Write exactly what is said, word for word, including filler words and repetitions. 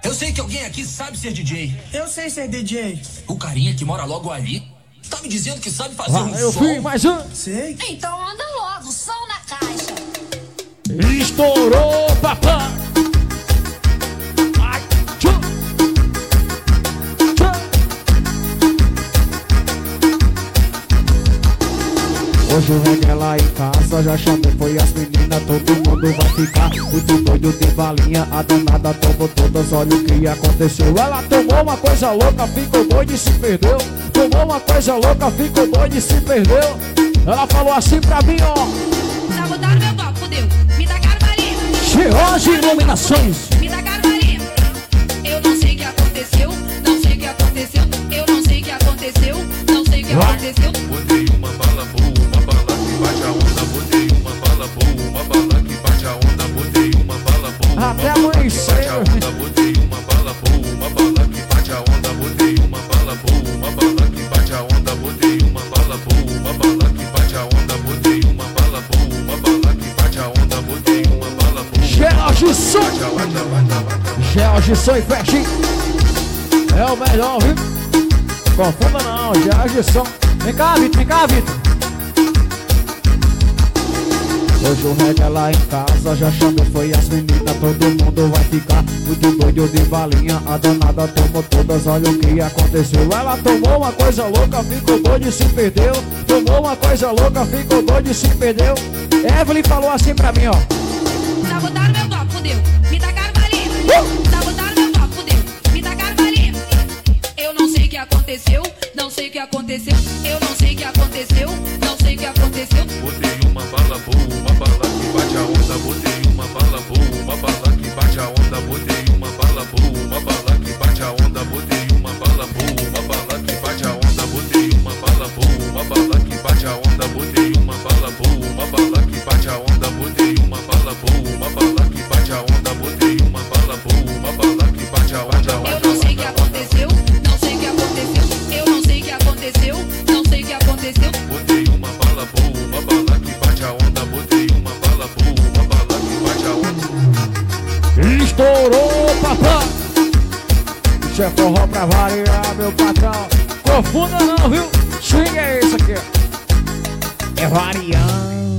Eu sei que alguém aqui sabe ser D J. Eu sei ser D J. O carinha que mora logo ali tá me dizendo que sabe fazer Vai, um eu som. fui, mais um. Sei. Então anda logo, som na caixa. Estourou, papai. Ai, tchum. Tchum. Hoje o reggae lá em casa já chamou, foi as meninas, todo mundo vai ficar muito doido de balinha. A danada tomou todas, olha o que aconteceu. Ela tomou uma coisa louca, ficou doida e se perdeu. Tomou uma coisa louca, ficou doida e se perdeu. Ela falou assim pra mim, ó. Sabotaram meu copo, fudeu. Me dá carvaria. Cheirosa Iluminações. Me dá carvaria. Eu não sei o que aconteceu. Não sei o que aconteceu. Eu não sei o que aconteceu. Não sei o que aconteceu. Botei uma bala boa, uma bala que bate a onda. Botei uma bala boa, uma bala que bate a onda. Botei uma bala boa, Até uma bala que amanhecer. bate a onda. Botei uma bala boa, uma bala que bate a onda. Botei uma bala boa, uma bala que bate a onda. Botei uma bala boa, uma bala que bate a onda. Botei uma bala boa, uma bala que bate a onda. Botei uma bala boa. George Som. George Som e Festinho. É o melhor, viu? Confunda não, George Som. Vem cá, Vitor, vem cá, Vitor. Hoje o reggae lá em casa já chamou, foi as meninas, todo mundo vai ficar muito doido de balinha. A danada tomou todas, olha o que aconteceu. Ela tomou uma coisa louca, ficou doida e se perdeu. Tomou uma coisa louca, ficou doida e se perdeu. Evelyn falou assim pra mim, ó. Sabotaram meu copo, fudeu. Me dá carvaria. Sabotaram meu copo, fudeu. Me dá carvaria. Eu não sei o que aconteceu. Não sei o que aconteceu. Eu não sei o que aconteceu. Não sei o que aconteceu. Botei uma bala boa, uma bala que bate a onda. Botei uma bala boa, uma bala que bate a onda. Botei uma bala boa, uma bala que bate a onda. Botei uma bala boa, uma bala que bate a onda. Botei uma bala boa, uma bala que bate a onda. Botei uma bala boa, uma bala que bate a onda. Botei uma bala boa, uma bala que bate a onda. Botei uma bala boa, uma bala que bate a onda. Eu não sei o que aconteceu. Não sei o que aconteceu. Eu não sei o que aconteceu. Não sei o que aconteceu. Botei uma bala boa, uma bala que bate a onda. Botei uma bala boa, uma bala que bate a onda. Estourou, papai. Isso é forró pra variar, meu patrão. Confunda não, viu? Swing é esse aqui. É variando.